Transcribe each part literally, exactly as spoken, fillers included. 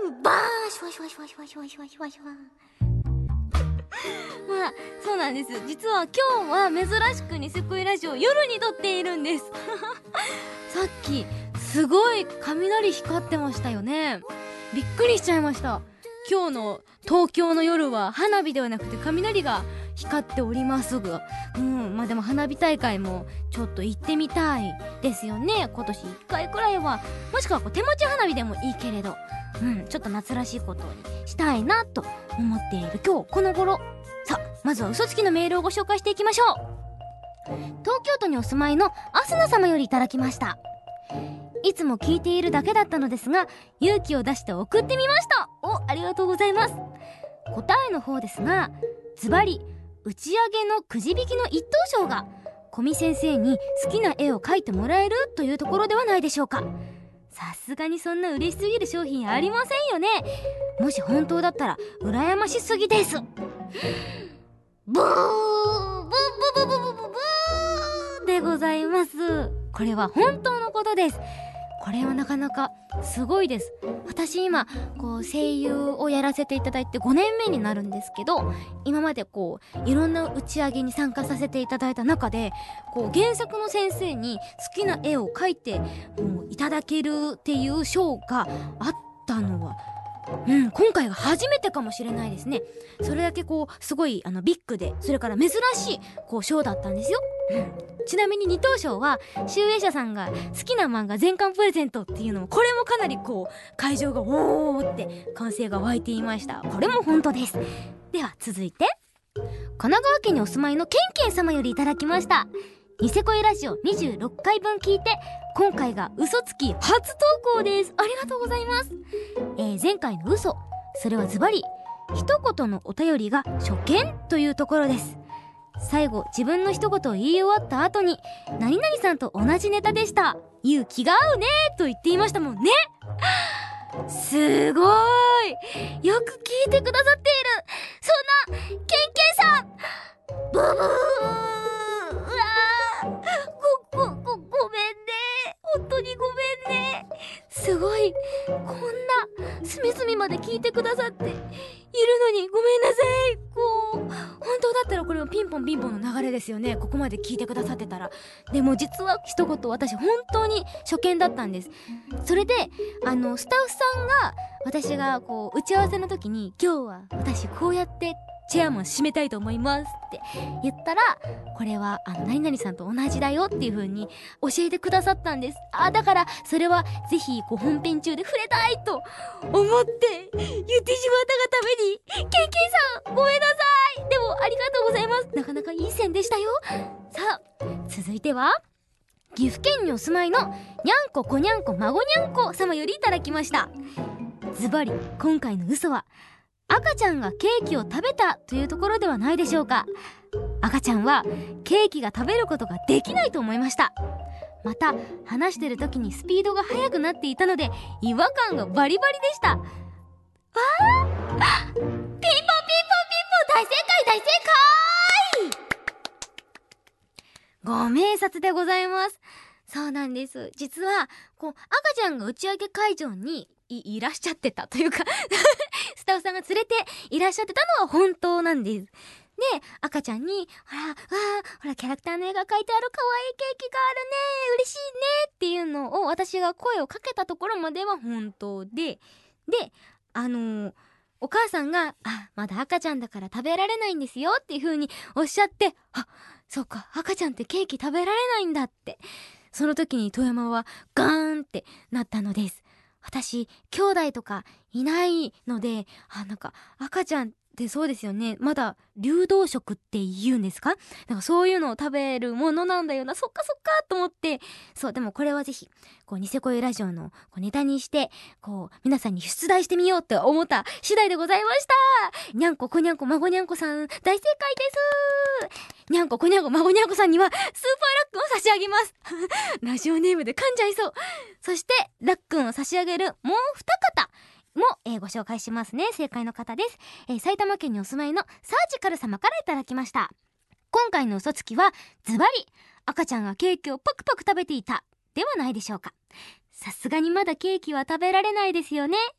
バーンシュワシュワシュワシュワシュワシュワシュワシュワまあそうなんです。実は今日は珍しくニセ恋ラジオ夜に撮っているんですさっきすごい雷光ってましたよね。びっくりしちゃいました。今日の東京の夜は花火ではなくて雷が光っておりますが、うんまあでも花火大会もちょっと行ってみたいですよね。今年いっかいくらいは、もしくはこう手持ち花火でもいいけれど、うんちょっと夏らしいことにしたいなと思っている今日この頃。さあまずは嘘つきのメールをご紹介していきましょう。東京都にお住まいのアスナ様よりいただきました。いつも聞いているだけだったのですが、勇気を出して送ってみました。お、ありがとうございます。答えの方ですが、ズバリ打ち上げのくじ引きの一等賞が古見先生に好きな絵を描いてもらえるというところではないでしょうか。さすがにそんな嬉しすぎる商品ありませんよね。もし本当だったら羨ましすぎです。ブーブーブーブーブーブーブーでございます。これは本当のことです。これはなかなかすごいです。私今こう声優をやらせていただいてごねんめになるんですけど、今までこういろんな打ち上げに参加させていただいた中で、こう原作の先生に好きな絵を描いてもういただけるっていう賞があったのは、うん、今回が初めてかもしれないですね。それだけこうすごいあのビッグで、それから珍しいこう賞だったんですよ、うん、ちなみに二等賞は集英社さんが好きな漫画全巻プレゼントっていうのも、これもかなりこう会場がおーって歓声が湧いていました。これも本当です。では続いて神奈川県にお住まいのケンケン様よりいただきました。ニセ恋ラジオにじゅうろっかいぶん聞いて、今回が嘘つき初投稿です。ありがとうございます。えー、前回の嘘、それはズバリ一言のお便りが初見というところです。最後自分の一言を言い終わった後に、何々さんと同じネタでした、勇気が合うねと言っていましたもんね。すごい、よく聞いてくださっている。そんなケンケンさん、ブブー、うわー、ごごごごめんね、本当にごめんね。すごい、こんな隅々まで聞いてくださっているのにごめんなさい。こう本当だったらこれもピンポンピンポンの流れですよね、ここまで聞いてくださってたら。でも実は一言私本当に初見だったんです。それであのスタッフさんが、私がこう打ち合わせの時に、今日は私こうやってチェアマン締めたいと思いますって言ったら、これはあの何々さんと同じだよっていう風に教えてくださったんです。あ、だからそれはぜひこう本編中で触れたいと思って言ってしまったがために、ケンケンさんごめんなさい。でもありがとうございます。なかなかいい線でしたよ。さあ続いては岐阜県にお住まいのにゃんここにゃんこ孫にゃんこ様よりいただきました。ズバリ今回の嘘は、赤ちゃんがケーキを食べたというところではないでしょうか。赤ちゃんはケーキが食べることができないと思いました。また話してる時にスピードが速くなっていたので違和感がバリバリでした。わー、ピンポンピンポンピンポン、大正解大正解、ご明察でございます。そうなんです。実はこう赤ちゃんが打ち上げ会場に い, いらっしゃってたというかスタッフさんが連れていらっしゃってたのは本当なんです。で赤ちゃんにほら、わー、ほらキャラクターの絵が描いてある可愛いケーキがあるね、嬉しいねっていうのを私が声をかけたところまでは本当で、であのー、お母さんがあまだ赤ちゃんだから食べられないんですよっていう風におっしゃって、あそうか赤ちゃんってケーキ食べられないんだって、その時に富山はガーンってなったのです。私兄弟とかいないので、あなんか赤ちゃんってそうですよね、まだ流動食って言うんですか、なんかそういうのを食べるものなんだよな、そっかそっかと思って、そうでもこれはぜひこうニセ恋ラジオのこうネタにしてこう皆さんに出題してみようって思った次第でございました。にゃんここにゃんこ孫にゃんこさん大正解です。にゃんここにゃんこ孫にゃんこさんにはスーパーラックンを差し上げますラジオネームで噛んじゃいそう。そしてラックンを差し上げるもう二方も、えー、ご紹介しますね。正解の方です、えー、埼玉県にお住まいのサージカル様からいただきました。今回の嘘つきはズバリ赤ちゃんがケーキをパクパク食べていたではないでしょうか。さすがにまだケーキは食べられないですよね。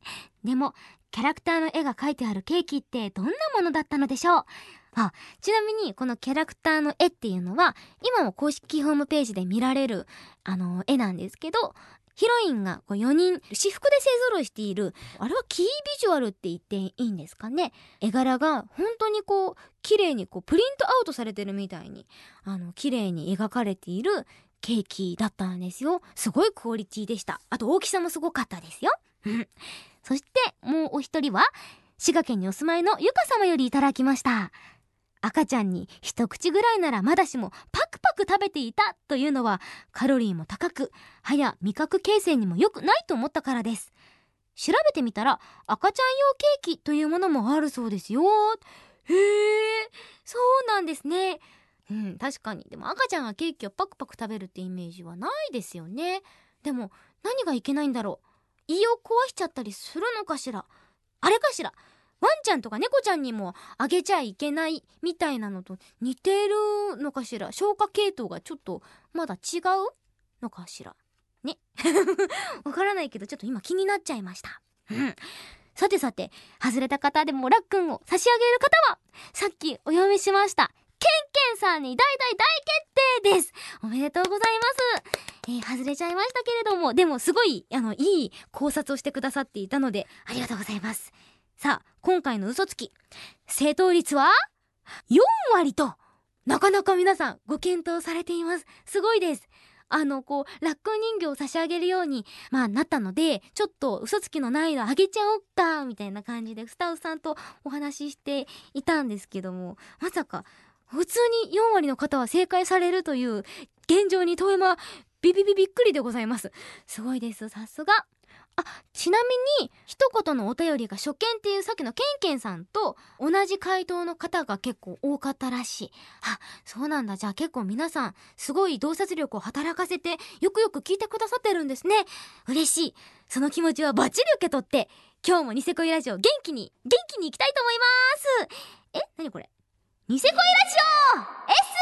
でもキャラクターの絵が描いてあるケーキってどんなものだったのでしょう。あ、ちなみにこのキャラクターの絵っていうのは今も公式ホームページで見られるあの絵なんですけど、ヒロインがこうよにん私服で勢ぞろいしている、あれはキービジュアルって言っていいんですかね。絵柄が本当にこう綺麗にこうプリントアウトされてるみたいにあの綺麗に描かれているケーキだったんですよ。すごいクオリティでした。あと大きさもすごかったですよ。そしてもうお一人は滋賀県にお住まいのゆか様よりいただきました。赤ちゃんに一口ぐらいならまだしもパクパク食べていたというのはカロリーも高く、歯や味覚形成にも良くないと思ったからです。調べてみたら赤ちゃん用ケーキというものもあるそうですよ。へえ、そうなんですね。うん、確かに。でも赤ちゃんがケーキをパクパク食べるってイメージはないですよね。でも何がいけないんだろう。胃を壊しちゃったりするのかしら。あれかしら。ワンちゃんとか猫ちゃんにもあげちゃいけないみたいなのと似てるのかしら。消化系統がちょっとまだ違うのかしらね。わからないけどちょっと今気になっちゃいました。うん。さてさて、外れた方でもラックンを差し上げる方はさっきお読みしましたケンケンさんに大大大決定です。おめでとうございます。えー、外れちゃいましたけれども、でもすごいあのいい考察をしてくださっていたのでありがとうございます。さあ、今回の嘘つき正答率はよんわりと、なかなか皆さんご検討されています。すごいです。あのこうラックン人形を差し上げるようにまあなったので、ちょっと嘘つきの難易度上げちゃおっかみたいな感じでスタッフさんとお話ししていたんですけども、まさか普通によんわりの方は正解されるという現状に遠山ビビビびっくりでございます。すごいです、さすが。あ、ちなみに一言のお便りが初見っていうさっきのケンケンさんと同じ回答の方が結構多かったらしい。あ、そうなんだ。じゃあ結構皆さんすごい洞察力を働かせてよくよく聞いてくださってるんですね。嬉しい。その気持ちはバッチリ受け取って今日もニセ恋ラジオ元気に元気にいきたいと思います。え、なにこれ、ニセ恋ラジオ S。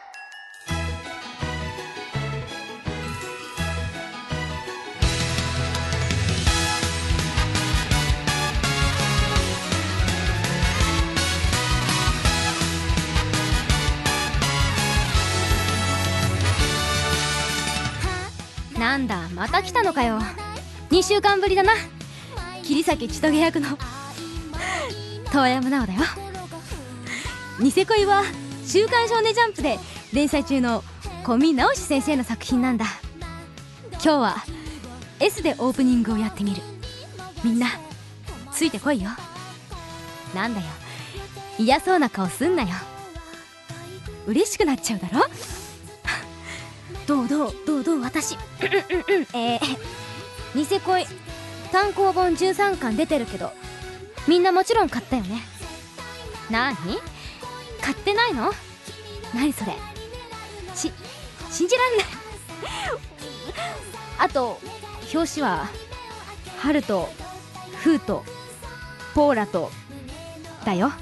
なんだ、また来たのかよ。にしゅうかんぶりだな。桐崎千棘役の遠山奈緒だよ。ニセ恋は週刊少年ジャンプで連載中の小見直し先生の作品なんだ。今日は S でオープニングをやってみる。みんなついてこいよ。なんだよ、嫌そうな顔すんなよ。嬉しくなっちゃうだろ。どうどうどうどう私えー、ニセ恋単行本じゅうさんかん出てるけどみんなもちろん買ったよね。なに、買ってないの？何それ、し信じらんないあと表紙はハルとフーとポーラとだよ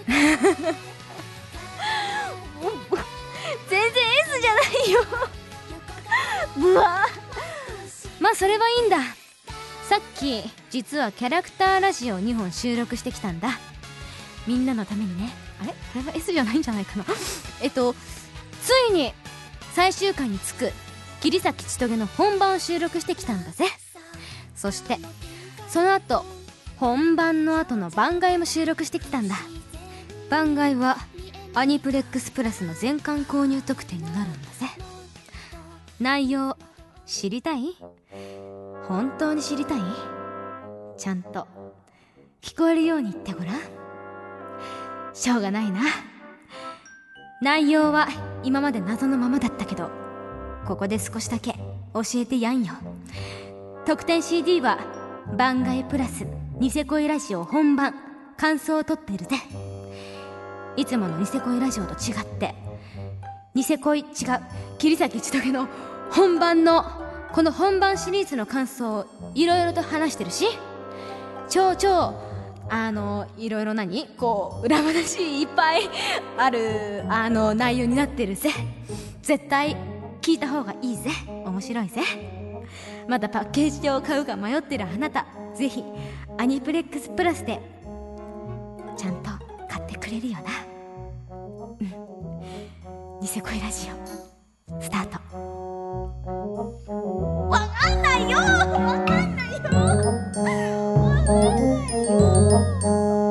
全然 S じゃないよぶわまあそれはいいんだ。さっき実はキャラクターラジオにほん収録してきたんだ。みんなのためにね。あれ、これは S じゃないんじゃないかなえっとついに最終回につく桐崎千棘の本番を収録してきたんだぜ。そしてその後本番の後の番外も収録してきたんだ。番外はアニプレックスプラスの全巻購入特典になるんだぜ。内容知りたい？本当に知りたい？ちゃんと聞こえるように言ってごらん。しょうがないな。内容は今まで謎のままだったけどここで少しだけ教えてやんよ。特典 シーディー は番外プラスニセ恋ラジオ本番感想を撮ってるぜ。いつものニセ恋ラジオと違ってニセ恋違う桐崎千棘の本番のこの本番シリーズの感想をいろいろと話してるし、超超あのいろいろ何こう裏話いっぱいあるあの内容になってるぜ。絶対聞いた方がいいぜ。面白いぜ。 まだパッケージを買うか迷ってるあなた、ぜひアニプレックスプラスでちゃんと買ってくれるよな。うん、ニセ恋ラジオスタート。わかんないよ、わかんないよ、わかんないよ。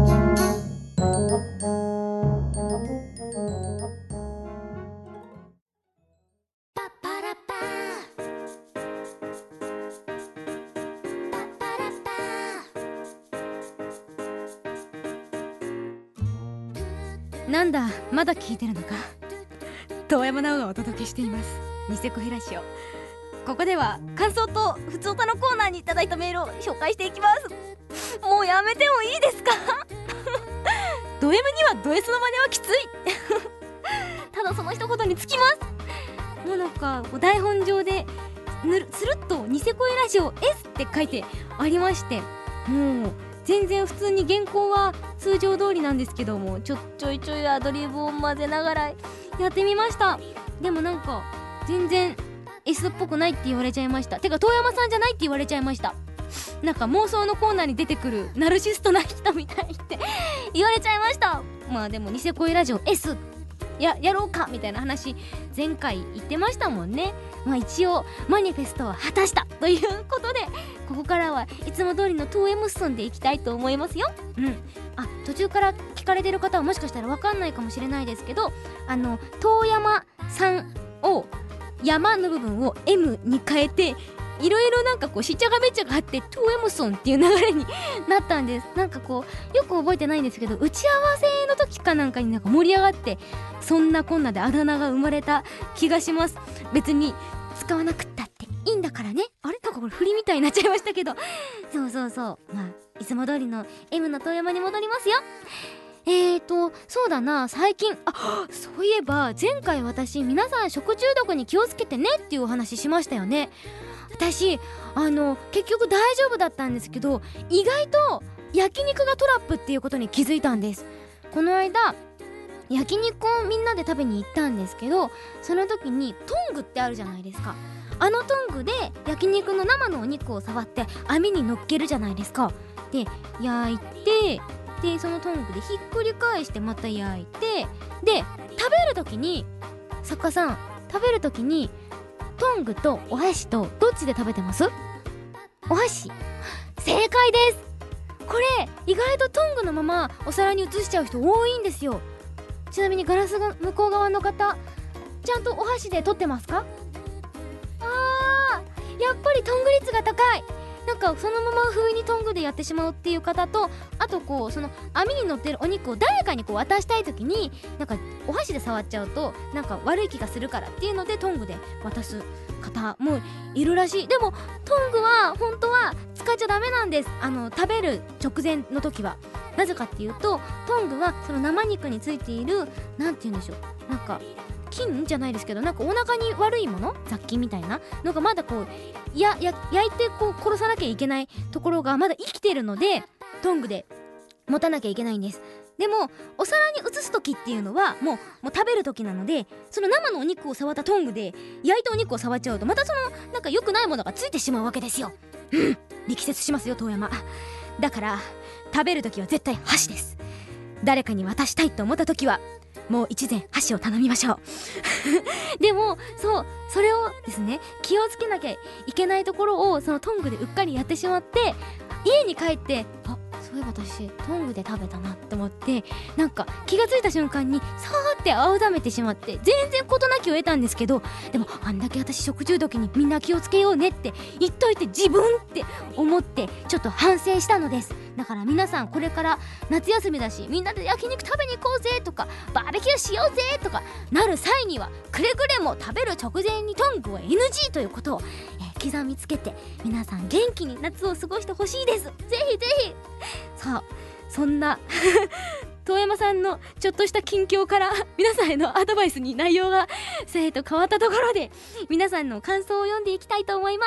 なんだ、まだ聞いてるのか。遠山奈緒がお届けしていますニセ恋ラジオ。ここでは感想とふつおたのコーナーにいただいたメールを紹介していきます。もうやめてもいいですかド M にはド S の真似はきついただその一言につきます。もうなんか台本上でぬるスルッとニセ恋ラジオ S って書いてありまして、もう全然普通に原稿は通常通りなんですけども、ちょちょいちょいアドリブを混ぜながらやってみました。でもなんか全然 S っぽくないって言われちゃいました。てか遠山さんじゃないって言われちゃいました。なんか妄想のコーナーに出てくるナルシストな人みたいって言われちゃいました。まあでもニセ恋ラジオ S ややろうかみたいな話前回言ってましたもんね。まあ一応マニフェストは果たしたということで、ここからはいつも通りの トゥーエム 進んでいきたいと思いますよ。うん。あ、途中から聞かれてる方はもしかしたら分かんないかもしれないですけど、あの遠山さんを山の部分を M に変えていろいろなんかこうしっちゃがめっちゃがあって トゥーエム ソンっていう流れになったんです。なんかこうよく覚えてないんですけど、打ち合わせの時かなんかになんか盛り上がって、そんなこんなであだ名が生まれた気がします。別に使わなくったっていいんだからね。あれなんかこれ振りみたいになっちゃいましたけどそうそうそう、まあいつも通りの M の遠山に戻りますよ。えーとそうだな、最近あそういえば前回私皆さん食中毒に気をつけてねっていうお話しましたよね。私あの結局大丈夫だったんですけど、意外と焼肉がトラップっていうことに気づいたんです。この間焼肉をみんなで食べに行ったんですけど、その時にトングってあるじゃないですか。あのトングで焼肉の生のお肉を触って網に乗っけるじゃないですか。で焼いて、でそのトングでひっくり返してまた焼いて、で食べる時に作家さん食べる時にトングとお箸とどっちで食べてます？お箸。正解です。これ意外とトングのままお皿に移しちゃう人多いんですよ。ちなみにガラスが向こう側の方、ちゃんとお箸で取ってますか？あー、やっぱりトング率が高い。なんかそのまま不意にトングでやってしまうっていう方と、あとこうその網に乗ってるお肉を誰かにこう渡したい時になんかお箸で触っちゃうとなんか悪い気がするからっていうのでトングで渡す方もいるらしい。でもトングは本当は使っちゃダメなんです。あの食べる直前の時は。なぜかっていうと、トングはその生肉についているなんて言うんでしょう、なんか菌じゃないですけど、なんかお腹に悪いもの、雑菌みたいなのがまだこうやや焼いてこう殺さなきゃいけないところがまだ生きてるので、トングで持たなきゃいけないんです。でもお皿に移す時っていうのはもう、もう食べる時なので、その生のお肉を触ったトングで焼いたお肉を触っちゃうとまたそのなんか良くないものがついてしまうわけですよ。うん、力説しますよ遠山。だから食べる時は絶対箸です。誰かに渡したいと思った時はもう一膳箸を頼みましょうでもそうそれをですね、気をつけなきゃいけないところをそのトングでうっかりやってしまって、家に帰ってあそういえば私トングで食べたなって思って、なんか気がついた瞬間にさーって青ざめてしまって、全然事なきを得たんですけど、でもあんだけ私食中毒にみんな気をつけようねって言っといて自分って思ってちょっと反省したのです。だから皆さんこれから夏休みだしみんなで焼肉食べに行こうぜとかバーベキューしようぜとかなる際には、くれぐれも食べる直前にトングは エヌジー ということを、えー、刻みつけて皆さん元気に夏を過ごしてほしいです。ぜひぜひ。さあそんな遠山さんのちょっとした近況から皆さんへのアドバイスに内容がえーと変わったところで、皆さんの感想を読んでいきたいと思います。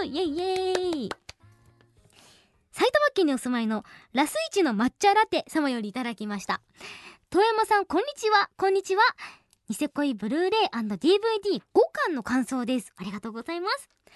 イエイイエイ。埼玉県にお住まいのラスイチの抹茶ラテ様よりいただきました。遠山さんこんにちは。こんにちは。ニセ恋ブルーレイ &ディーブイディーご 巻の感想です。ありがとうございます。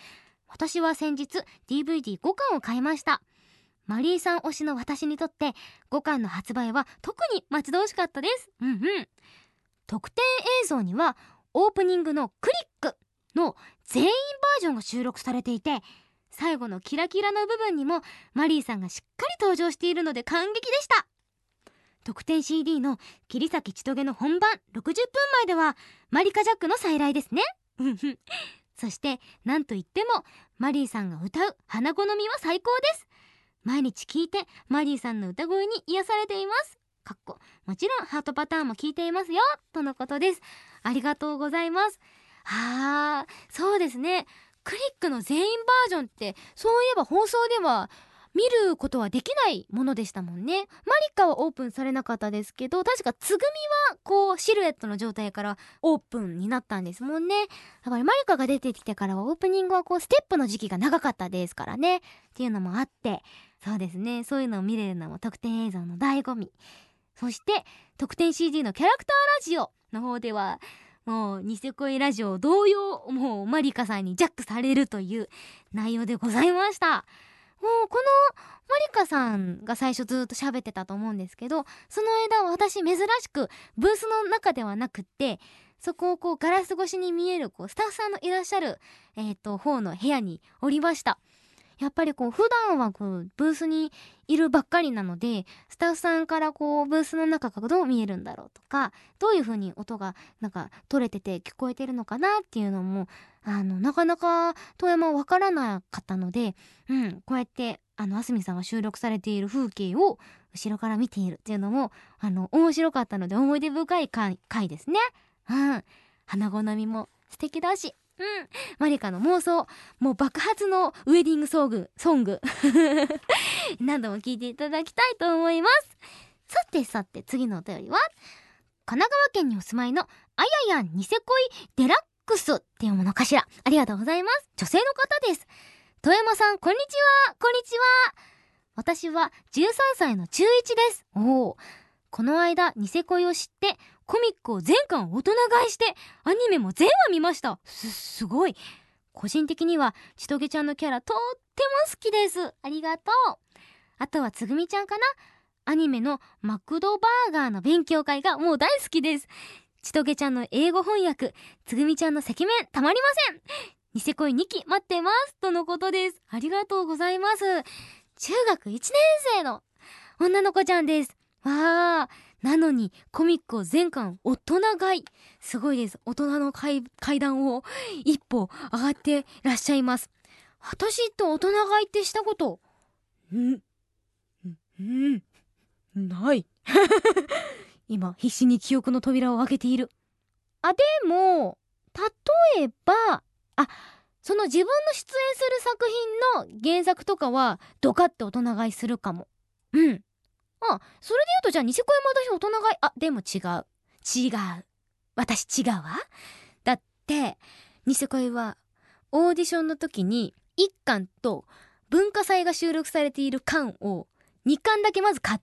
私は先日 ディーブイディーご 巻を買いました。マリーさん推しの私にとってごかんの発売は特に待ち遠しかったです。うんうん。特典映像にはオープニングのクリックの全員バージョンが収録されていて、最後のキラキラの部分にもマリーさんがしっかり登場しているので感激でした。特典 シーディー の切り裂きちとげの本番ろくじゅっぷんまえではマリカジャックの再来ですね。そしてなんといってもマリーさんが歌う花好みは最高です。毎日聞いてマリーさんの歌声に癒されています。かっこもちろんハートパターンも聞いていますよとのことです。ありがとうございます。あー、そうですね、クリックの全員バージョンってそういえば放送では見ることはできないものでしたもんね。マリカはオープンされなかったですけど、確かつぐみはこうシルエットの状態からオープンになったんですもんね。だからマリカが出てきてからはオープニングはこうステップの時期が長かったですからねっていうのもあって、そうですね、そういうのを見れるのも特典映像の醍醐味。そして特典 シーディー のキャラクターラジオの方ではもうニセ恋ラジオ同様、もうマリカさんにジャックされるという内容でございました。もうこのマリカさんが最初ずっと喋ってたと思うんですけど、その間私珍しくブースの中ではなくって、そこをこうガラス越しに見えるこうスタッフさんのいらっしゃる、えー、と方の部屋におりました。やっぱりこう普段はこうブースにいるばっかりなので、スタッフさんからこうブースの中がどう見えるんだろうとか、どういう風に音がなんか取れてて聞こえてるのかなっていうのもあのなかなか遠山わからなかったので、うん、こうやってあのあすみさんが収録されている風景を後ろから見ているっていうのもあの面白かったので、思い出深い回、回ですね。うん、花好みも素敵だし、うん、マリカの妄想もう爆発のウェディングソングソング何度も聞いていただきたいと思います。さてさて次のお便りは神奈川県にお住まいのあややニセ恋デラックスっていうものかしら。ありがとうございます。女性の方です。富山さんこんにちは。こんにちは。私はじゅうさんさいの中いちです。おお、この間ニセ恋を知ってコミックを全巻大人買いしてアニメも全話見ました。す、すごい。個人的にはちとげちゃんのキャラとっても好きです。ありがとう。あとはつぐみちゃんかな。アニメのマクドバーガーの勉強会がもう大好きです。ちとげちゃんの英語翻訳、つぐみちゃんの赤面たまりません。ニセ恋にき待ってますとのことです。ありがとうございます。中学いちねん生の女の子ちゃんです。わー、なのにコミックを全巻大人買い。すごいです。大人の階段を一歩上がってらっしゃいます。私と大人買いってしたことんんない今必死に記憶の扉を開けている。あ、でも例えばあ、その自分の出演する作品の原作とかはドカって大人買いするかも。うん。あ、それで言うとじゃあニセ恋も私大人買い。あ、でも違う違う私違うわ。だってニセ恋はオーディションの時にいっかんと文化祭が収録されている巻をにかんだけまず買って、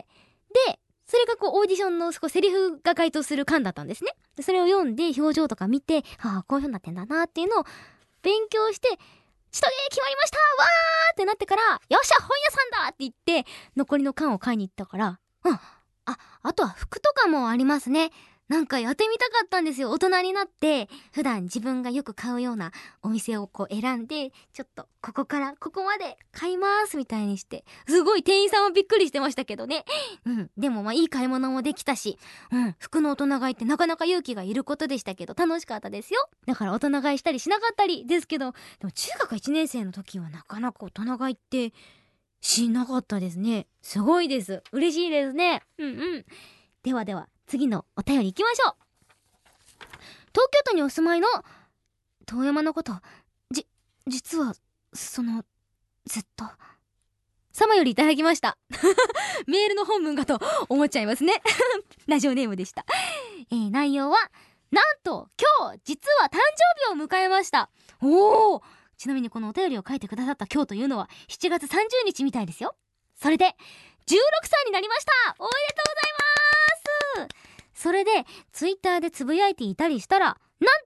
でそれがこうオーディションのこうセリフが該当する巻だったんですね。でそれを読んで表情とか見て、ああこういう風になってんだなっていうのを勉強して、ちとげ決まりましたわーってなってから、よっしゃ本屋さんだって言って残りの巻を買いに行ったから、うん、あ、あとは服とかもありますね。なんかやってみたかったんですよ。大人になって普段自分がよく買うようなお店をこう選んで、ちょっとここからここまで買いますみたいにして、すごい店員さんはびっくりしてましたけどね。うん、でもまあいい買い物もできたし、うん、服の大人買いってなかなか勇気がいることでしたけど楽しかったですよ。だから大人買いしたりしなかったりですけど、でも中学いちねん生の時はなかなか大人買いってしなかったですね。すごいです。嬉しいですね。うんうん。ではでは次のお便り行きましょう。東京都にお住まいの遠山のことじ実はそのずっと様よりいただきましたメールの本文かと思っちゃいますねラジオネームでした、えー、内容はなんと今日実は誕生日を迎えました。おー、ちなみにこのお便りを書いてくださった今日というのはしちがつさんじゅうにちみたいですよ。それでじゅうろくさいになりました。おめでとうございます。それでツイッターでつぶやいていたりしたら、なんと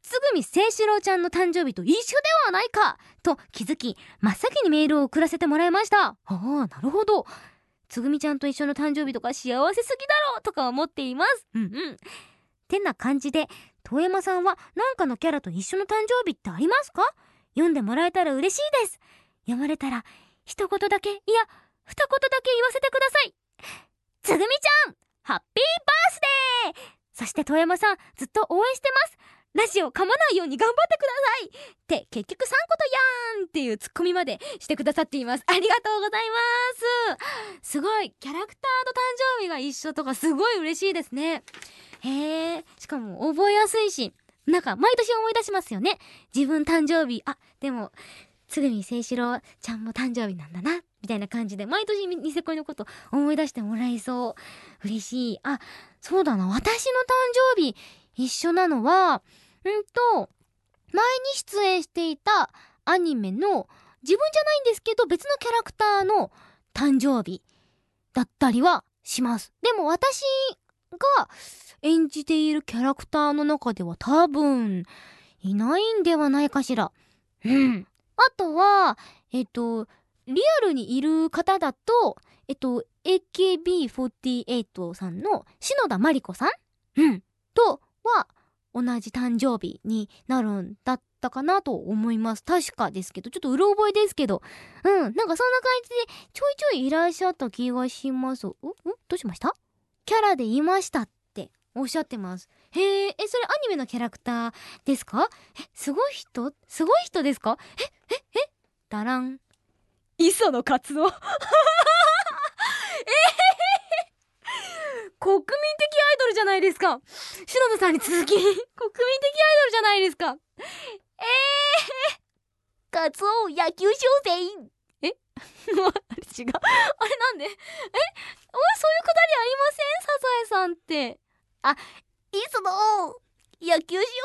つぐみせいしろうちゃんの誕生日と一緒ではないかと気づき、真っ先にメールを送らせてもらいました。ああ、なるほど。つぐみちゃんと一緒の誕生日とか幸せすぎだろうとか思っています。うんうん。てな感じで、遠山さんは何かのキャラと一緒の誕生日ってありますか？読んでもらえたら嬉しいです。読まれたら一言だけ、いや二言だけ言わせてください。つぐみちゃん、ハッピーバースデー。そして遠山さん、ずっと応援してます。ラジオ噛まないように頑張ってくださいって結局さんことやんっていうツッコミまでしてくださっています。ありがとうございます。すごい、キャラクターと誕生日が一緒とかすごい嬉しいですね。へえ、しかも覚えやすいし、なんか毎年思い出しますよね。自分誕生日、あ、でもつぐみせいしろうちゃんも誕生日なんだなみたいな感じで毎年ニセ恋のこと思い出してもらえそう。嬉しい。あ、そうだな、私の誕生日一緒なのはうんと前に出演していたアニメの自分じゃないんですけど別のキャラクターの誕生日だったりはします。でも私が演じているキャラクターの中では多分いないんではないかしら。うん。あとはえっとリアルにいる方だとえっと エーケービーフォーティーエイト さんの篠田麻里子さん、うん、とは同じ誕生日になるんだったかなと思います。確かですけど、ちょっとうろ覚えですけど、うん、なんかそんな感じでちょいちょいいらっしゃった気がします。う、う、どうしました？キャラでいましたっておっしゃってます。へえ、え、それアニメのキャラクターですか？え、すごい人？すごい人ですか？え、え、え、だらん。磯野カツオ。えー、国民的アイドルじゃないですか。篠田さんに続き、国民的アイドルじゃないですか。えー、カツオ野球少年。えあれ違う。あれなんでえおい、そういうくだりありません？サザエさんって。あ、磯野野球少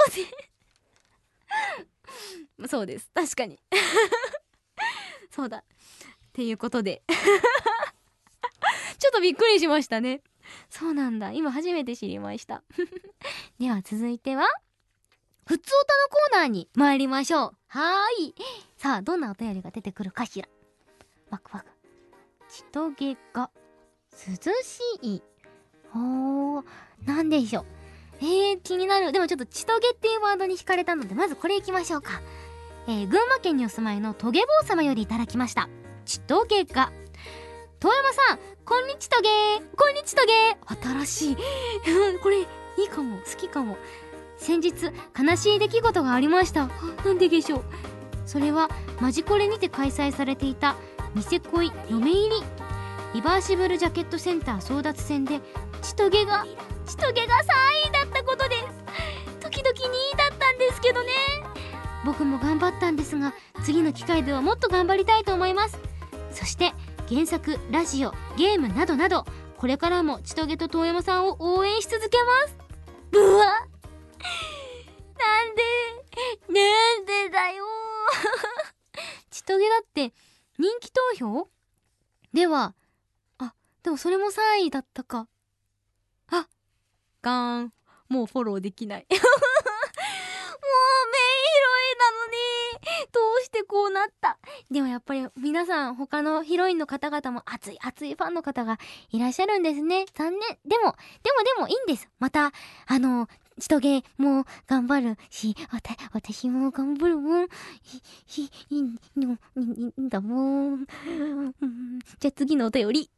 年。そうです。確かに。そうだ。っていうことで。ちょっとびっくりしましたね。そうなんだ。今初めて知りました。では続いてはふつおたのコーナーに参りましょう。はーい。さあ、どんなお便りが出てくるかしら。ワクワク。ちとげが涼しい。ほー、なんでしょう。えー、気になる。でもちょっとちとげっていうワードに惹かれたので、まずこれいきましょうか。えー、群馬県にお住まいのトゲ坊様よりいただきました。ちとげが。遠山さん、こんにちとげー。こんにちとげー。新しい。これいいかも。好きかも。先日悲しい出来事がありました。なんででしょう。それはマジコレにて開催されていたニセ恋嫁入りリバーシブルジャケットセンター争奪戦でちとげがちとげがさんいだったことです。時々にいだったんですけどね。僕も頑張ったんですが、次の機会ではもっと頑張りたいと思います。そして原作、ラジオ、ゲームなどなどこれからもちとげと遠山さんを応援し続けます。うわ、なんでなんでだよちとげだって人気投票では、あ、でもそれもさんいだったか。あ、ガーン。もうフォローできないもうメインヒロインなのにどうしてこうなった。でもやっぱり皆さん他のヒロインの方々も熱い熱いファンの方がいらっしゃるんですね。残念。でもでもでもいいんです。またあのちとげも頑張るし、わた私も頑張るもん。ひひいいのいいんだもん。じゃあ次のお便り。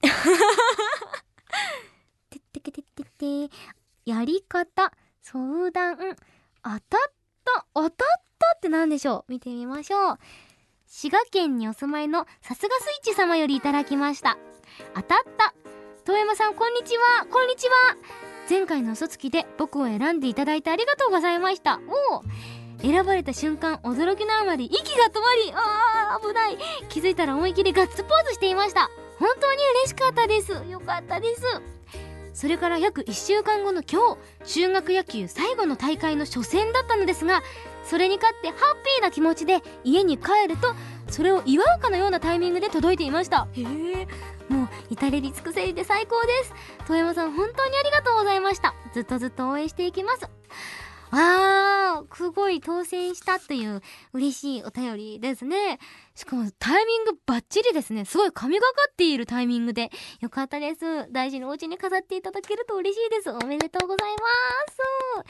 てってけてってて。やり方相談当たった当たったってなんでしょう。見てみましょう。滋賀県にお住まいのさすがスイッチ様よりいただきました。当たった。遠山さんこんにちは。こんにちは。前回の嘘つきで僕を選んでいただいてありがとうございました。おお、選ばれた瞬間驚きのあまり息が止まり、あー危ない。気づいたら思い切りガッツポーズしていました。本当に嬉しかったです。よかったです。それから約いっしゅうかんごの今日、中学野球最後の大会の初戦だったのですが、それに勝ってハッピーな気持ちで家に帰ると、それを祝うかのようなタイミングで届いていました。へえ、もう至れり尽くせりで最高です。遠山さん本当にありがとうございました。ずっとずっと応援していきます。 あー、すごい当選したという嬉しいお便りですね。しかもタイミングバッチリですね。すごい神がかっているタイミングでよかったです。大事にお家に飾っていただけると嬉しいです。おめでとうございます。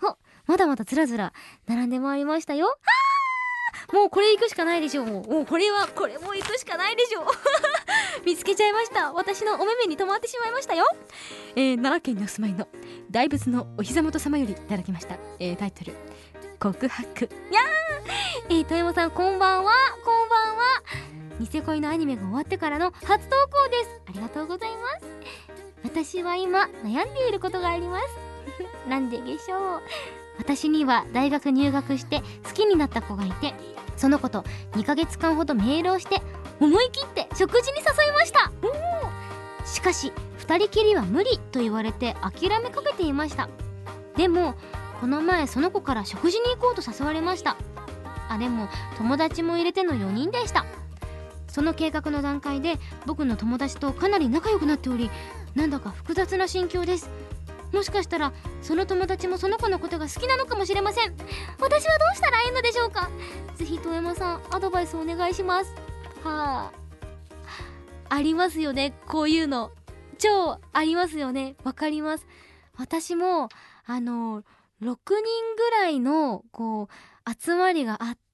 お、まだまだずらずら並んでまいりましたよ。もうこれ行くしかないでしょう。もうもうこれはこれもう行くしかないでしょう見つけちゃいました。私のお目目に留まってしまいましたよ。えー、奈良県にお住まいの大仏のお膝元様よりいただきました。えー、タイトル告白。にゃー、えー、富山さんこんばんは。こんばんは。ニセ恋のアニメが終わってからの初投稿です。ありがとうございます。私は今悩んでいることがありますなんででしょう。私には大学入学して好きになった子がいて、その子とにかげつかんほどメールをして思い切って食事に誘いました。しかしふたりきりは無理と言われて諦めかけていました。でもこの前その子から食事に行こうと誘われました。あ、でも友達も入れてのよにんでした。その計画の段階で僕の友達とかなり仲良くなっており、なんだか複雑な心境です。もしかしたらその友達もその子のことが好きなのかもしれません。私はどうしたらいいのでしょうか。ぜひ遠山さんアドバイスお願いします。はあ、ありますよね、こういうの。超ありますよね。わかります。私もあのろくにんぐらいのこう集まりがあって、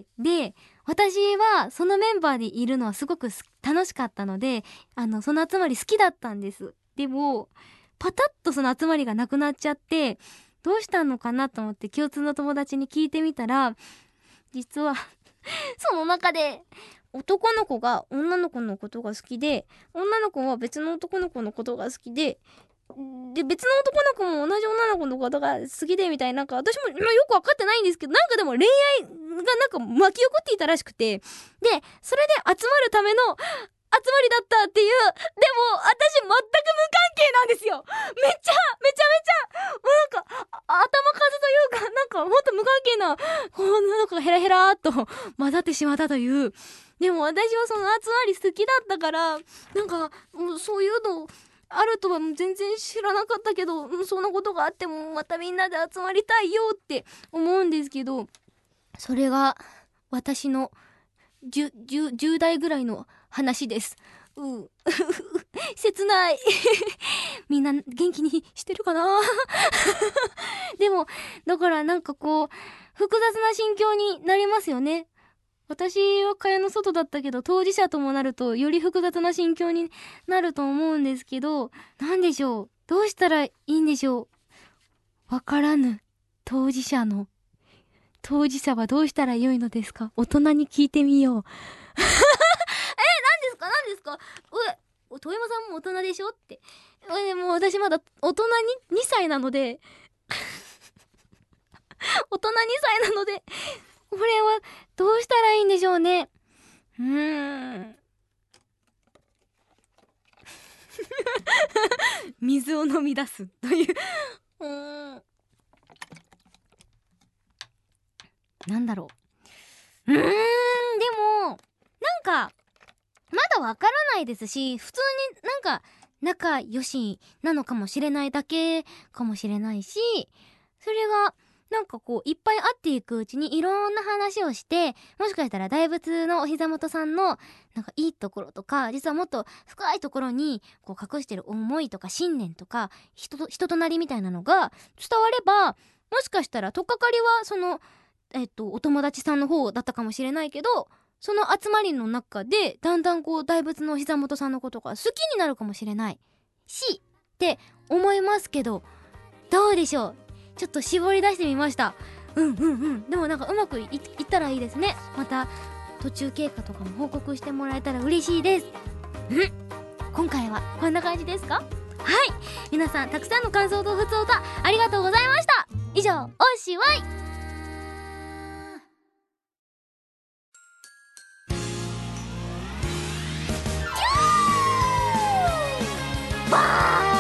で私はそのメンバーでいるのはすごく楽しかったので、あのその集まり好きだったんです。でもパタッとその集まりがなくなっちゃって、どうしたのかなと思って共通の友達に聞いてみたら、実はその中で男の子が女の子のことが好きで、女の子は別の男の子のことが好きで、で別の男の子も同じ女の子のことが好きでみたいな、なんか私も、まあ、よく分かってないんですけど、なんかでも恋愛がなんか巻き起こっていたらしくて、でそれで集まるための集まりだったっていう。でも私全く無関係なんですよ。めっちゃめちゃめちゃもうなんか頭数というか、なんかほんと無関係な、こうなんかヘラヘラーっと混ざってしまったという。でも私はその集まり好きだったから、なんかもうそういうのあるとは全然知らなかったけど、そんなことがあってもまたみんなで集まりたいよって思うんですけど、それが私の 10, 10, じゅう代ぐらいの話です。うん切ないみんな元気にしてるかなでもだからなんかこう複雑な心境になりますよね。私は蚊帳の外だったけど、当事者ともなるとより複雑な心境になると思うんですけど、なんでしょう、どうしたらいいんでしょう。わからぬ当事者の当事者はどうしたらよいのですか。大人に聞いてみようえ、何ですか何ですか。おい、遠山さんも大人でしょって。でも私まだ大人ににさいなので大人にさいなので、これはどうしたらいいんでしょうね。うーん水を飲み出すといううーんなんだろう。うーんでもなんかまだわからないですし、普通になんか仲良しなのかもしれないだけかもしれないし、それがなんかこういっぱい会っていくうちにいろんな話をして、もしかしたら大仏のお膝元さんのなんかいいところとか、実はもっと深いところにこう隠してる思いとか信念とか人と人となりみたいなのが伝われば、もしかしたら取っかかりはそのえっとお友達さんの方だったかもしれないけど、その集まりの中でだんだんこう大仏のお膝元さんのことが好きになるかもしれないしって思いますけど、どうでしょう。ちょっと絞り出してみました。うんうんうん。でもなんかうまく い, いったらいいですね。また途中経過とかも報告してもらえたら嬉しいです。うん今回はこんな感じですか。はい、皆さんたくさんの感想とふつおたありがとうございました。以上、おしわい。バー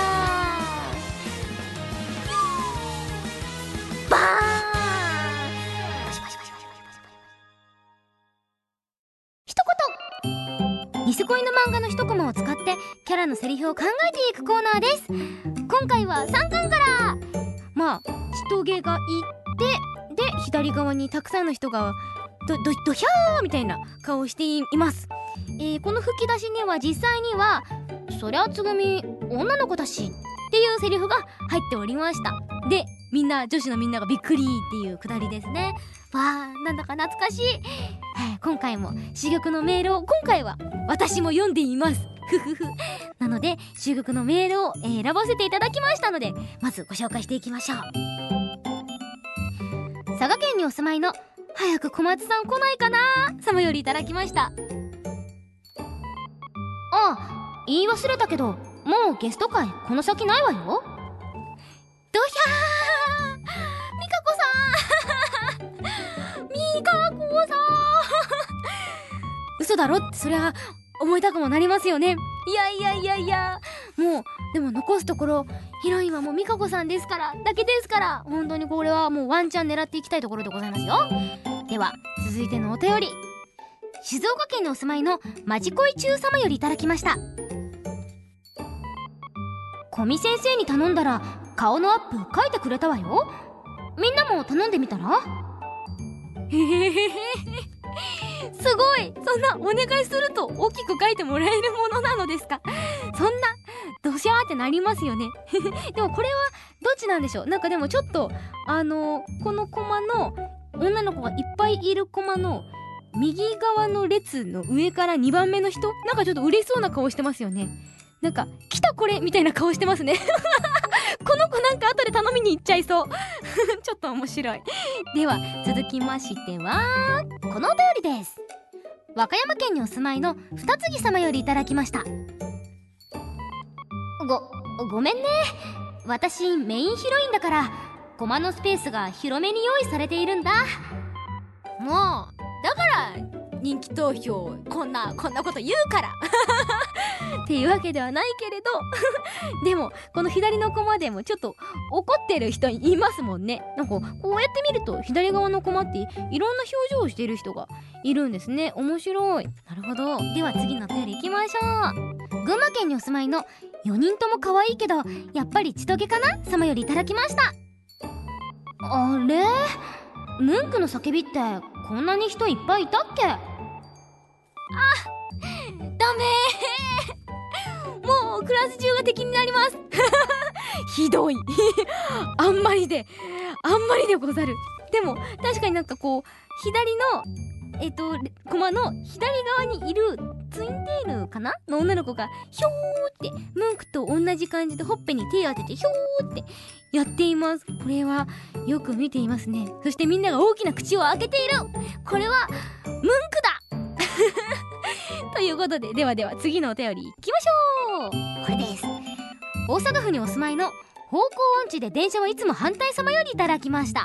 バー一言。ニセ恋の漫画の一コマを使ってキャラのセリフを考えていくコーナーです。今回はさんかんから。 まあ人毛がいて、で左側にたくさんの人がどどどひゃーみたいな顔をしています。えー、この吹き出しには実際にはそりゃつぐみ女の子だしっていうセリフが入っておりました。でみんな女子のみんながびっくりっていうくだりですね。わー、なんだか懐かしい、えー、今回も珠玉のメールを今回は私も読んでいますふふふ。なので珠玉のメールを、えー、選ばせていただきましたので、まずご紹介していきましょう。佐賀県にお住まいの早く小松さん来ないかな様よりいただきました。あ、言い忘れたけどもうゲスト会この先ないわよ。どひゃー、みかこさんみかこさん嘘だろってそりゃ思いたくもなりますよね。いやいやいやいや、もうでも残すところヒロインはもうみかこさんですからだけですから、本当にこれはもうワンチャン狙っていきたいところでございますよ。では続いてのお便り、静岡県にお住まいのまじこい中様よりいただきました。古見先生に頼んだら顔のアップ書いてくれたわよ。みんなも頼んでみたら。へへへへすごい、そんなお願いすると大きく書いてもらえるものなのですか。そんなドシャーってなりますよねでもこれはどっちなんでしょう。なんかでもちょっとあのー、このコマの女の子がいっぱいいるコマの右側の列の上からにばんめの人、なんかちょっと嬉しそうな顔してますよね。なんか来たこれみたいな顔してますねこの子なんか後で頼みに行っちゃいそうちょっと面白い。では続きましてはこのお便りです。和歌山県にお住まいの二つぎ様よりいただきました。ごごめんね、私メインヒロインだからコマのスペースが広めに用意されているんだ。もうだから人気投票こんなこんなこと言うからっていうわけではないけれどでもこの左のコマでもちょっと怒ってる人いますもんね。なんかこうやって見ると左側のコマっていろんな表情をしている人がいるんですね。面白い。なるほど。では次のお便りいきましょう。群馬県にお住まいのよにんとも可愛いけどやっぱり千棘かな様よりいただきました。あれ、ムンクの叫びってこんなに人いっぱいいたっけ。あ、ダメーもうクラス中が敵になりますひどいあんまりであんまりでござる。でも確かになんかこう左のえっとコマの左側にいるツインテールかなの女の子がひょーってムンクと同じ感じでほっぺに手を当ててひょーってやっています。これはよく見ていますね。そしてみんなが大きな口を開けている。これはムンクだということで、ではでは次のお便りいきましょう。これです。大阪府にお住まいの方向音痴で電車はいつも反対様よりいただきました。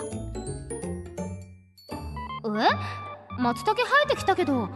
え、松茸生えてきたけど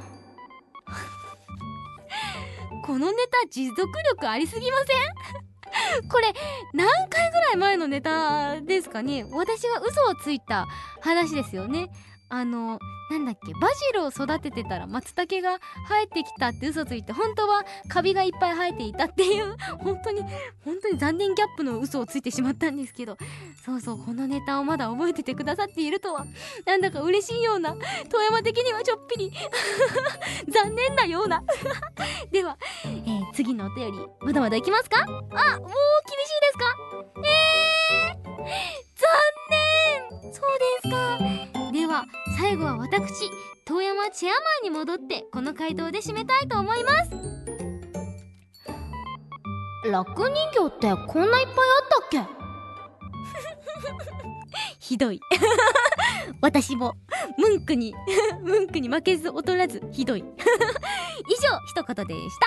このネタ持続力ありすぎませんこれ何回ぐらい前のネタですかね。私が嘘をついた話ですよね。あのなんだっけ、バジルを育ててたら松茸が生えてきたって嘘ついて、本当はカビがいっぱい生えていたっていう本当に本当に残念ギャップの嘘をついてしまったんですけど、そうそう、このネタをまだ覚えててくださっているとはなんだか嬉しいような、遠山的にはちょっぴり残念なようなでは、えー、次のお便りまだまだいきますか。あ、もう厳しいですか。えー、残念。そうですか。では最後は私遠山チェアマンに戻ってこの回答で締めたいと思います。ラック人形ってこんないっぱいあったっけひどい私もムンクにムンクに負けず劣らずひどい以上一言でした。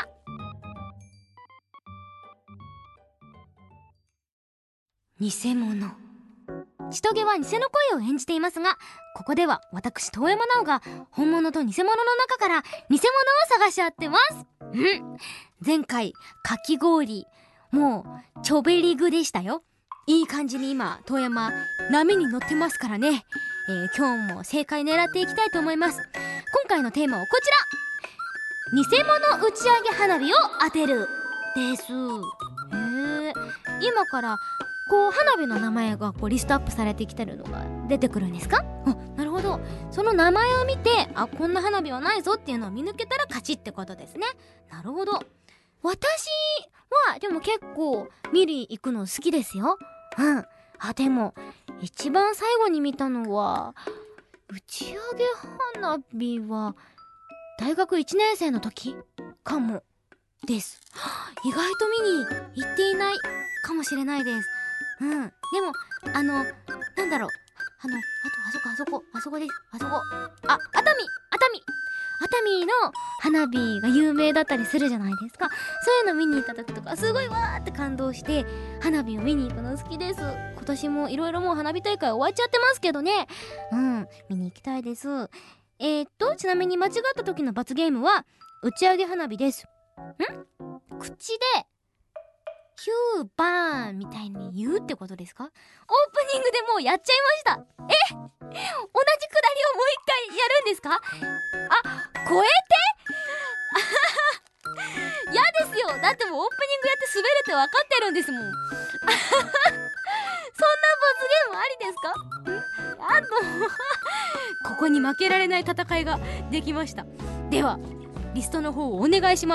偽物。千棘は偽の声を演じていますが、ここでは私遠山奈緒が本物と偽物の中から偽物を探し合ってます。うん、前回かき氷もうちょべりぐでしたよ。いい感じに今遠山波に乗ってますからね、えー、今日も正解狙っていきたいと思います。今回のテーマはこちら、偽物打ち上げ花火を当てるです。へー、今からこう花火の名前がこうリストアップされてきてるのが出てくるんですか？あ、なるほど。その名前を見て、あ、こんな花火はないぞっていうのを見抜けたら勝ちってことですね。なるほど。私はでも結構見に行くの好きですよ。うん。あ、でも一番最後に見たのは打ち上げ花火は大学いちねん生の時かもです。意外と見に行っていないかもしれないです。うん。でもあのなんだろう、あのあとあそこあそこあそこです、あそこ、あ、熱海熱海熱海の花火が有名だったりするじゃないですか。そういうの見に行った時とかすごいわーって感動して花火を見に行くの好きです。今年もいろいろもう花火大会終わっちゃってますけどね。うん、見に行きたいです。えー、っとちなみに間違った時の罰ゲームは打ち上げ花火です。ん？口でヒューバーンみたいに言うってことですか？オープニングでもうやっちゃいました。え？同じくだりをもう一回やるんですか？あ、超えて嫌ですよ。だってもうオープニングやって滑るって分かってるんですもん。そんな罰ゲームありですか？あとここに負けられない戦いができました。ではリストの方をお願いします。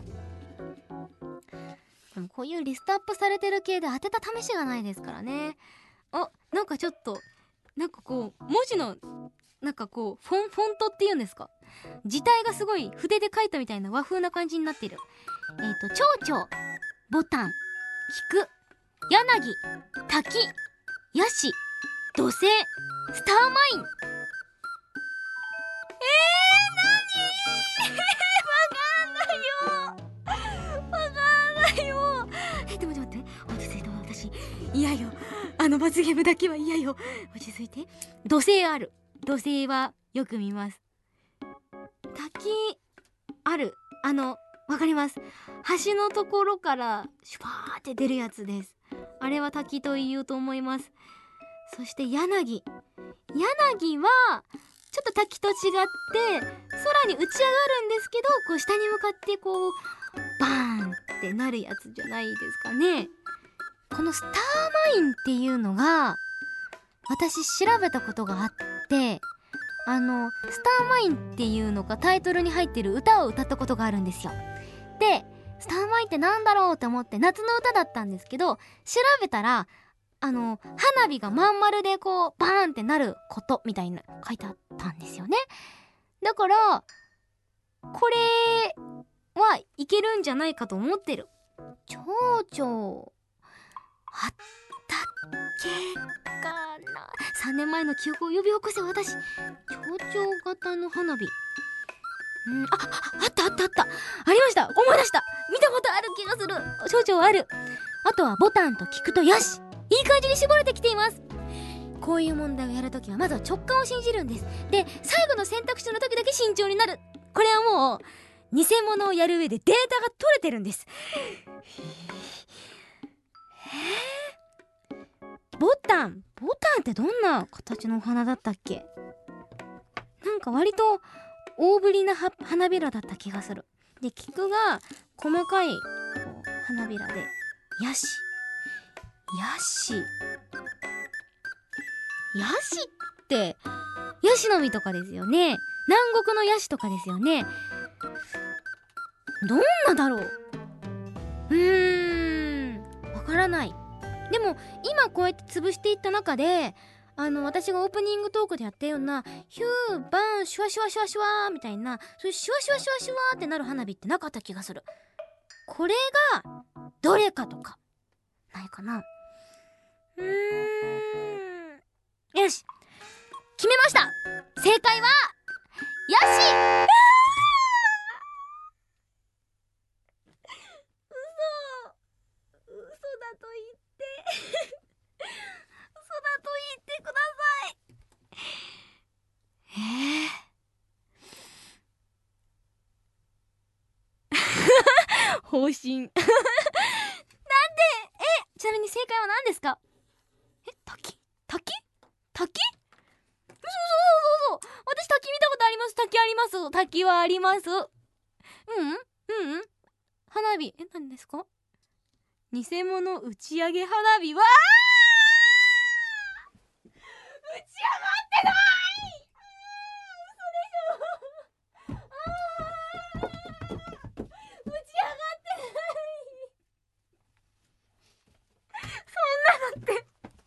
でもこういうリストアップされてる系で当てた試しがないですからね。あ、なんかちょっとなんかこう文字のなんかこうフォンフォントっていうんですか、字体がすごい筆で書いたみたいな和風な感じになってる。えっ、ー、と蝶々、ボタン、菊、柳、滝、ヤシ、土星、スターマイン。えー、なにわかんないよわかんないよ。え、でも待って、落ち着いて、私嫌よ、あの罰ゲームだけは嫌よ。落ち着いて。土星ある、土星はよく見ます。滝ある、あのわかります、橋のところからシュパーって出るやつです。あれは滝と言うと思います。そして柳柳はちょっと滝と違って空に打ち上がるんですけど、こう下に向かってこうバーンってなるやつじゃないですかね。このスターマインっていうのが私調べたことがあって、あのスターマインっていうのがタイトルに入ってる歌を歌ったことがあるんですよ。でスターマインってなんだろうって思って夏の歌だったんですけど、調べたらあの花火がまん丸でこうバーンってなることみたいな書いてあったんですよね。だからこれはいけるんじゃないかと思ってる。蝶々あったっけかな。さんねんまえの記憶を呼び起こせ私。蝶々型の花火、うん、あ、あったあったあった、ありました、思い出した、見たことある気がする。蝶々ある。あとはボタンと聞くとよし、いい感じに絞れてきています。こういう問題をやるときはまずは直感を信じるんです。で最後の選択肢の時だけ慎重になる。これはもう偽物をやる上でデータが取れてるんです。ボタンボタンってどんな形のお花だったっけ？なんか割と大ぶりな花びらだった気がする。で菊が細かいこう花びらで、ヤシヤシヤシってヤシの実とかですよね。南国のヤシとかですよね。どんなだろう。うーんわからない。でも今こうやって潰していった中で、あの私がオープニングトークでやったようなヒューバーンシュワシュワシュワシュワみたいな、そういうシュワシュワシュワシュワってなる花火ってなかった気がする。これがどれかとかないかな。うーん、よし決めました。正解はヤシ。嘘嘘だと言って嘘だと言ってください。えー、方針なんで、えちなみに正解は何ですか？え滝滝滝、そうそうそうそう、私滝見たことあります。滝あります。滝はあります。うんうんうん、花火、え何ですか？ 偽物打ち上げ花火は打ち上がってない。嘘でしょ。あー、打ち上がってない。そんなのってそんなの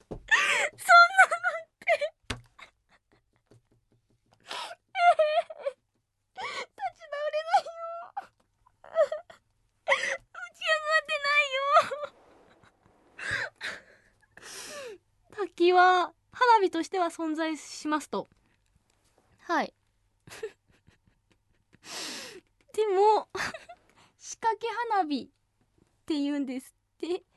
って立ち直れないよ。打ち上がってないよ。滝は花火としては存在しますと。はいでも仕掛け花火って言うんですって動揺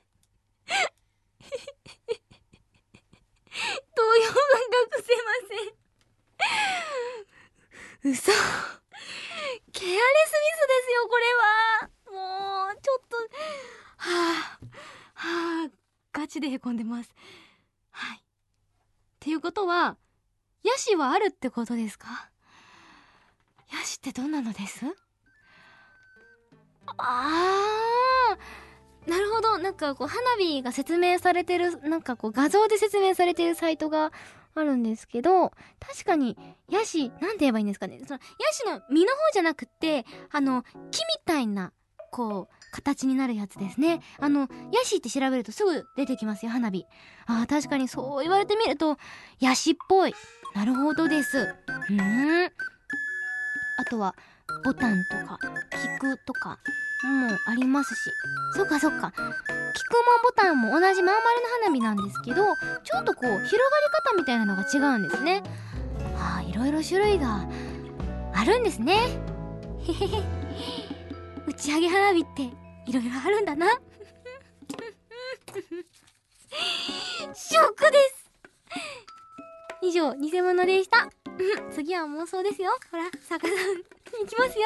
が隠せません。嘘、ケアレスミスですよこれは。もうちょっとはあはあガチでへこんでます。はい。っていうことはヤシはあるってことですか？ヤシってどんなのです？あー、なるほど。なんかこう花火が説明されてる、なんかこう画像で説明されてるサイトがあるんですけど、確かにヤシ、なんて言えばいいんですかね、そのヤシの実の方じゃなくて、あの木みたいなこう形になるやつですね。あのヤシって調べるとすぐ出てきますよ、花火。あー、確かにそう言われてみるとヤシっぽい。なるほどです。うーん。あとはボタンとか菊とかもありますし、そっかそっか、菊もボタンも同じまん丸の花火なんですけど、ちょっとこう広がり方みたいなのが違うんですね。あー、いろいろ種類があるんですね。へへへ打ち上げ花火っていろいろあるんだなショックです。以上、偽物でした次は妄想ですよ。ほら、作家さんいきますよ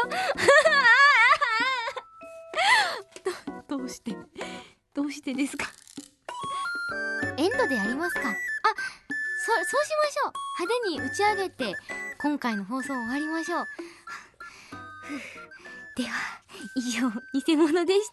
ど, どうしてどうしてですか？エンドでやりますか？あ、そ, そうしましょう。派手に打ち上げて今回の放送終わりましょうでは以上、偽物でした。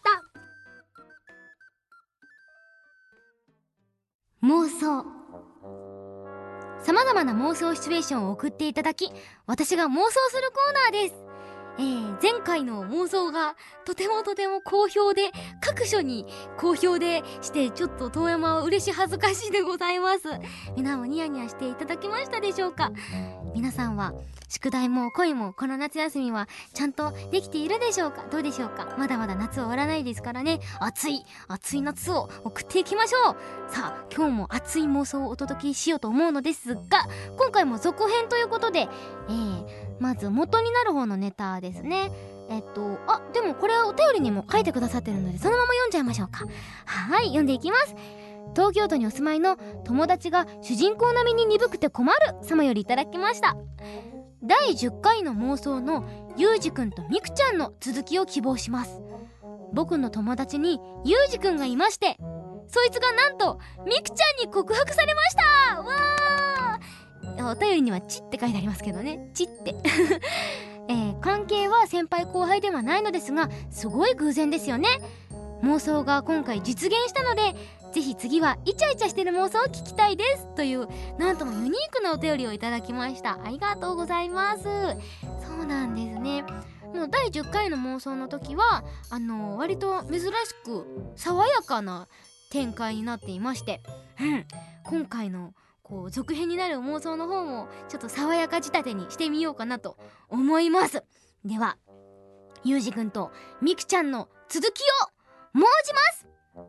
妄想、様々な妄想シチュエーションを送っていただき、私が妄想するコーナーです。えー、前回の妄想がとてもとても好評で、各所に好評でして、ちょっと遠山は嬉し恥ずかしいでございます。皆もニヤニヤしていただけましたでしょうか？皆さんは宿題も恋もこの夏休みはちゃんとできているでしょうか？どうでしょうか？まだまだ夏は終わらないですからね。暑い暑い夏を送っていきましょう。さあ、今日も熱い妄想をお届けしようと思うのですが、今回も続編ということで、えー、まず元になる方のネタですね。えっとあ、でもこれはお便りにも書いてくださってるので、そのまま読んじゃいましょうか。はい、読んでいきます。東京都にお住まいの友達が主人公並みに鈍くて困る様よりいただきました。だいじゅっかいの妄想のゆうじくんとみくちゃんの続きを希望します。僕の友達にゆうじくんがいまして、そいつがなんとみくちゃんに告白されました。わー、お便りにはチって書いてありますけどね、チってえー、関係は先輩後輩ではないのですが、すごい偶然ですよね。妄想が今回実現したので、ぜひ次はイチャイチャしてる妄想を聞きたいですという、なんともユニークなお便りをいただきました。ありがとうございます。そうなんですね。もうだいじゅっかいの妄想の時はあのー、割と珍しく爽やかな展開になっていまして、うん、今回のこう続編になる妄想の方もちょっと爽やか仕立てにしてみようかなと思います。ではゆうじくんとみくちゃんの続きを申します。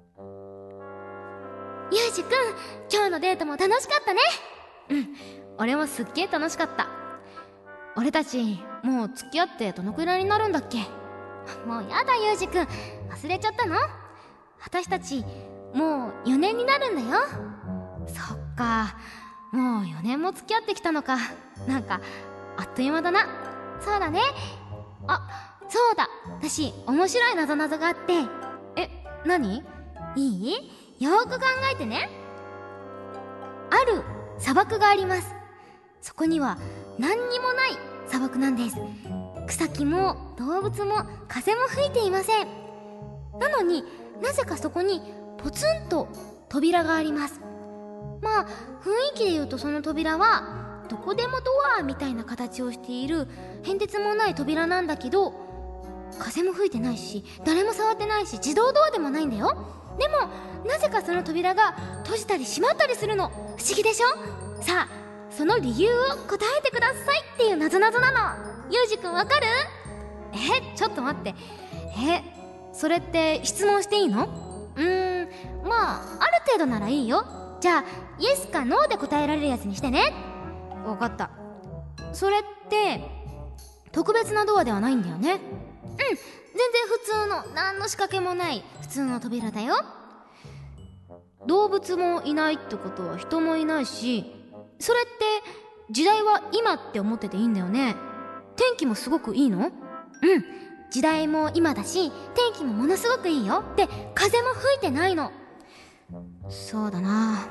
ゆうじくん、今日のデートも楽しかったね。うん、俺もすっげえ楽しかった。俺たちもう付き合ってどのくらいになるんだっけ？もうやだゆうじくん、忘れちゃったの？私たちもうよねんになるんだよ。そっか、もうよねんも付き合ってきたのか。なんかあっという間だな。そうだね。あ、そうだ、私面白いなぞなぞがあって。え、何？いい？よーく考えてね。ある砂漠があります。そこには何にもない砂漠なんです。草木も動物も風も吹いていません。 なのになぜかそこにポツンと扉があります。まあ雰囲気で言うとその扉はどこでもドアみたいな形をしている変哲もない扉なんだけど、風も吹いてないし誰も触ってないし自動ドアでもないんだよ。でもなぜかその扉が閉じたり閉まったりするの。不思議でしょ。さあその理由を答えてくださいっていう謎々なの。ゆうじくんわかる？え、ちょっと待って。え、それって質問していいの？うーん、まあある程度ならいいよ。じゃあイエスかノーで答えられるやつにしてね。わかった。それって特別なドアではないんだよね。うん、全然普通の何の仕掛けもない普通の扉だよ。動物もいないってことは人もいないし、それって時代は今って思ってていいんだよね。天気もすごくいいの？うん、時代も今だし天気もものすごくいいよ。で風も吹いてないの。そうだな。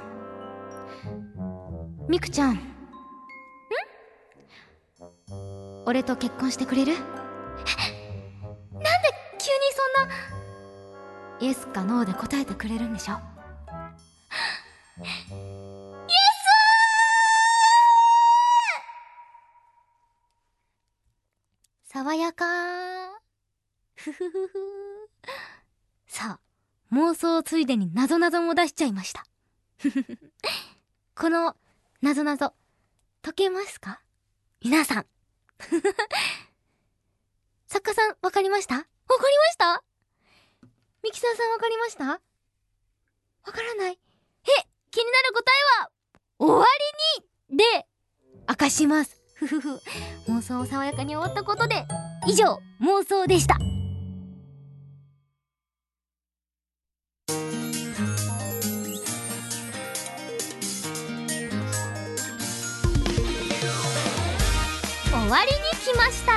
みくちゃん、ん？俺と結婚してくれる？なんで急にそんな。イエスかノーで答えてくれるんでしょ？イエス！爽やかー。ふふふふ。さあ妄想ついでになぞなぞも出しちゃいました。このなぞなぞ解けますか皆さん？作家さんわかりました？わかりました？ミキサーさんわかりました？わからない。え、気になる答えは終わりにで明かします。ふふふ。妄想を爽やかに終わったことで以上妄想でした。終わりに来ました。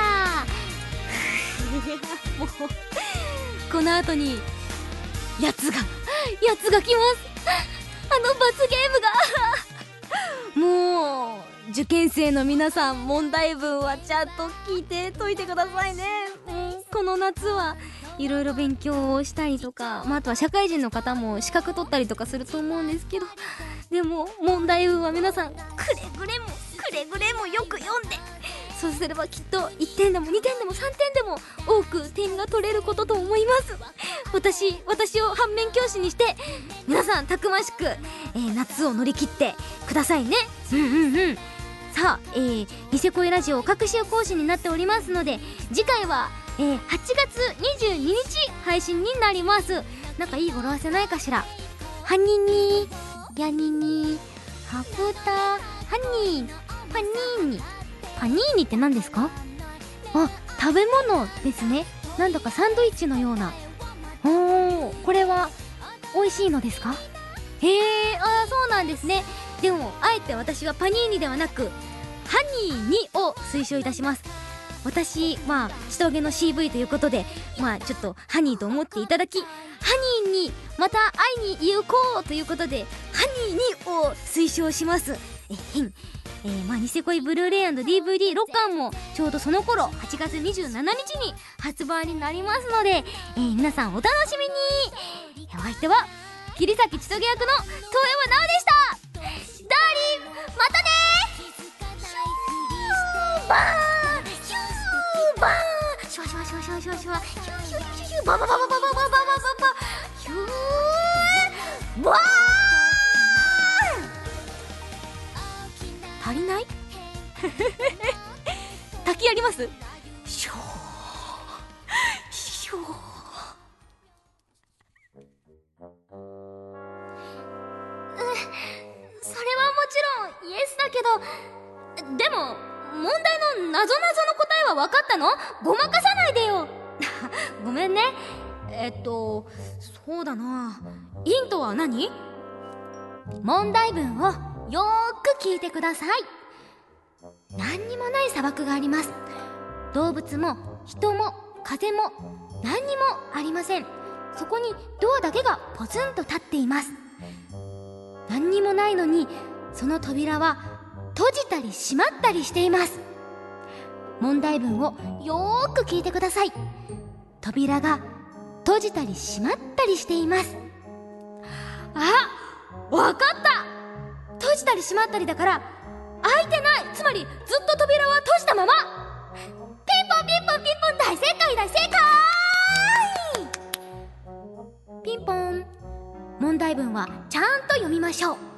もうこの後にやつがやつが来ます。あの罰ゲームがもう受験生の皆さん、問題文はちゃんと聞いて解いてくださいね。もうこの夏はいろいろ勉強をしたりとか、まあ、あとは社会人の方も資格取ったりとかすると思うんですけど、でも問題文は皆さんくれぐれもくれぐれもよく読んで、そうすればきっといってんでもにてんでもさんてんでも多く点が取れることと思います。私私を反面教師にして皆さんたくましく、えー、夏を乗り切ってくださいね。うんうんうん。さあ、えー、ニセ恋ラジオ各週更新になっておりますので、次回は、えー、はちがつにじゅうににち配信になります。なんかいい語呂合わせないかしら。はににやににはぶたはにパニーニ。パニーニって何ですか？あ、食べ物ですね。なんだかサンドイッチのような。おー、これは美味しいのですか？へえ、あー、そうなんですね。でもあえて私はパニーニではなくハニーにを推奨いたします。私、まあ下着の シーブイ ということで、まあちょっとハニーと思っていただき、ハニーにまた会いに行こうということでハニーにを推奨します。えへん。えー、まあニセ恋ブルーレイ&ディーブイディー ろっかんもちょうどその頃はちがつにじゅうしちにちに発売になりますので、えー、皆さんお楽しみに。お相手は桐崎千棘役の遠山奈緒でした。ダーリンまたねー。ヒューバーンヒューバーンシュワシュワシュワシュワシュワシュワヒューヒューヒューヒューヒューババババババババババヒューバーン足りない？滝やります？ショーショー。うん、それはもちろんイエスだけど、でも問題の謎々の答えは分かったの？ごまかさないでよ。ごめんね。えっとそうだな、ヒントは何？問題文をよーく聞いてください。何にもない砂漠があります。動物も人も風も何にもありません。そこにドアだけがポツンと立っています。何にもないのにその扉は閉じたり閉まったりしています。問題文をよーく聞いてください。扉が閉じたり閉まったりしています。あ、わかった。閉じたり閉まったりだから開いてない、つまりずっと扉は閉じたまま。ピンポンピンポンピンポン、大正解大正解。ピンポン。問題文はちゃんと読みましょう。